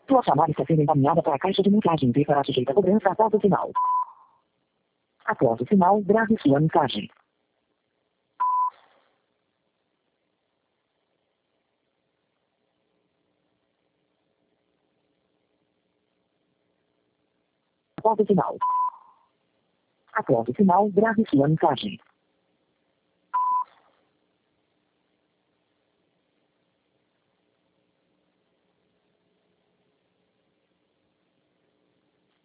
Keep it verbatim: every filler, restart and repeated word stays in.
Sua chamada está sendo encaminhada para a caixa de mensagens e será sujeita a cobrança após o sinal. Após o sinal, grave sua mensagem. Após o sinal. Após o sinal, grave sua mensagem.